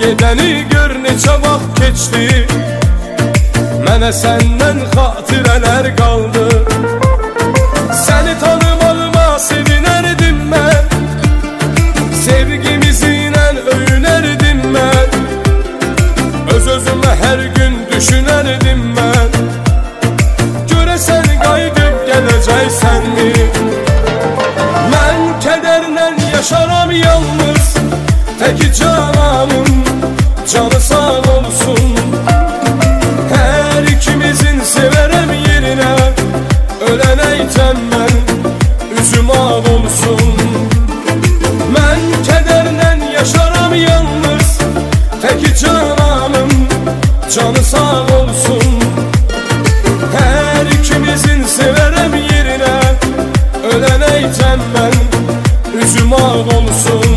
gedəni gör neçə vaxt keçdi. Mənə səndən xatirələr qaldı. Səni tanımağıma sevinərdim mən, sevgimizlə öyünərdim mən. Öz-özümə hər gün düşünərdim mən, görəsən qayıdıb gələcəksənmi? Mən kədərlə yaşaram yalnız, təki cananın canı sağ olsun. Hər ikimizin sevərəm yerinə, ölənəykən mən üzüm ağ olsun. Mən kədərlə yaşaram yalnız, təki cananın canı sağ olsun. Hər ikimizin sevərəm yerinə, ölənəykən mən üzüm ağ olsun.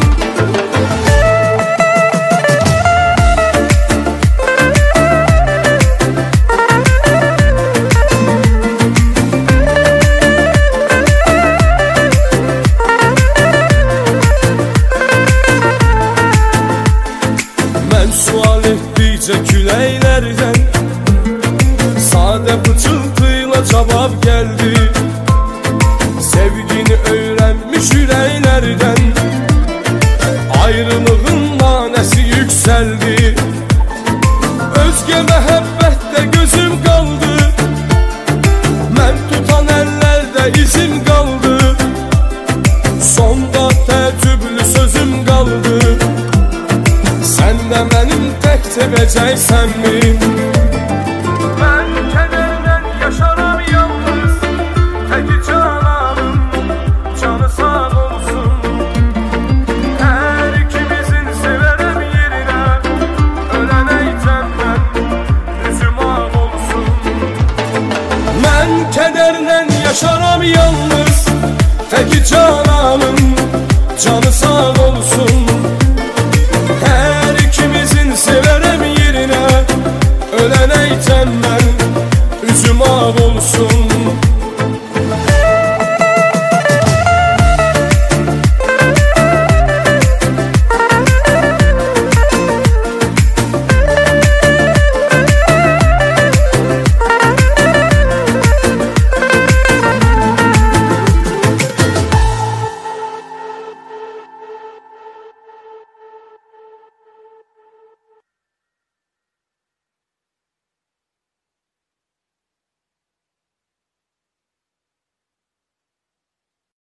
Sual etdikcə küləklərdən sadə pıçıltıyla cavab gəldi. Sevgini öyrənmiş ürəklərdən ayrılığın manəsi yüksəldi. Özgə məhəbbətdə gözüm qaldı, mən tutan əllərdə izim qaldı. Sonda təəccüblü sözüm qaldı, sən də mənim tək sevəcəksənmi? Mən kədərlə yaşaram yalnız, təki cananın canı sağ olsun. Hər ikimizin sevərəm yerinə, ölənəykən mən üzüm ağ olsun. Mən kədərlə yaşaram yalnız, təki cananın canı sağ olsun.